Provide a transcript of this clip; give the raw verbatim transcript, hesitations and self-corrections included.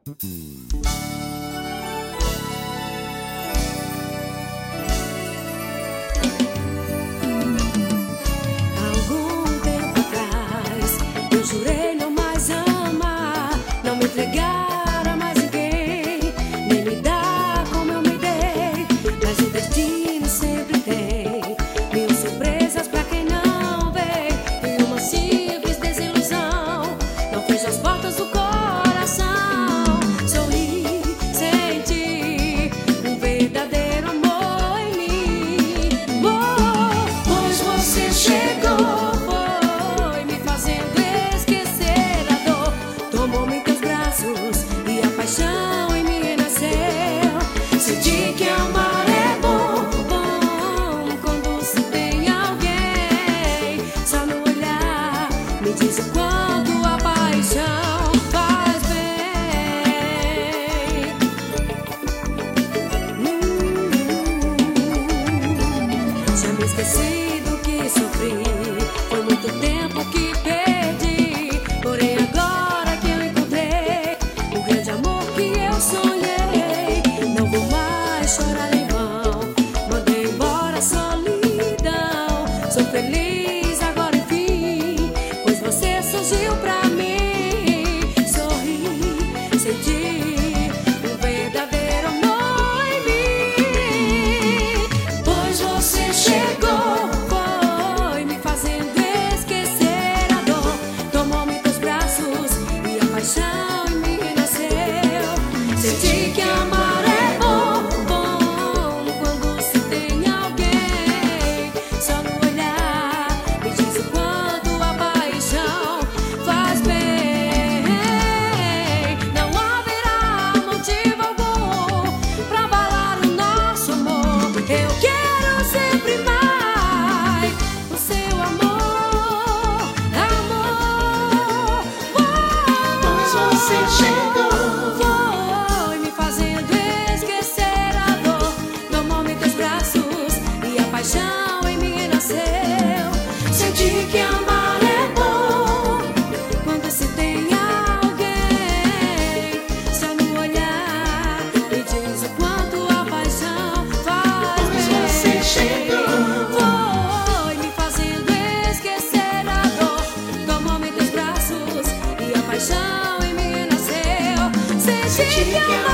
Algum tempo atrás eu jurei não mais amar, não me entregar a mais ninguém, nem me dar como eu me dei. Mas o destino sempre tem mil surpresas pra quem não vê, e uma simples desilusão não fecha as portas do coração. Sorri, senti um verdadeiro amor em mim. Oh, pois você chegou, foi me fazendo esquecer a dor. Tomou-me em teus braços e a paixão em mim renasceu. Senti que amar é bom, bom quando se tem alguém. Só no olhar me diz o quanto a paixão faz bem. Hum, Já me esqueci do que sofri, foi muito tempo que perdi. Porém agora que eu encontrei o grande amor que eu sonhei, não vou mais chorar em vão, mandei embora a solidão. Sou feliz agora enfim, pois você surgiu pra mim. Sorri, senti um verdadeiro amor em mim. Pois você chegou, foi me fazendo esquecer a dor. Tomou-me em teus braços e a paixão em mim renasceu. Senti que amar é bom, bom quando se tem alguém. Só no olhar me diz o quanto a paixão faz bem. Não haverá motivo algum pra abalar o nosso amor. Eu quero sempre mais o seu amor, amor. Pois você chegou, Foi me fazendo esquecer a dor. Tomou-me em teus braços e a paixão em mim renasceu. Senti que amar é bom quando se tem alguém. Só no olhar me diz o quanto a paixão faz pois bem. você chegou, Foi me fazendo esquecer a dor. Tomou-me em teus braços e a paixão em mim renasceu. Senti que amar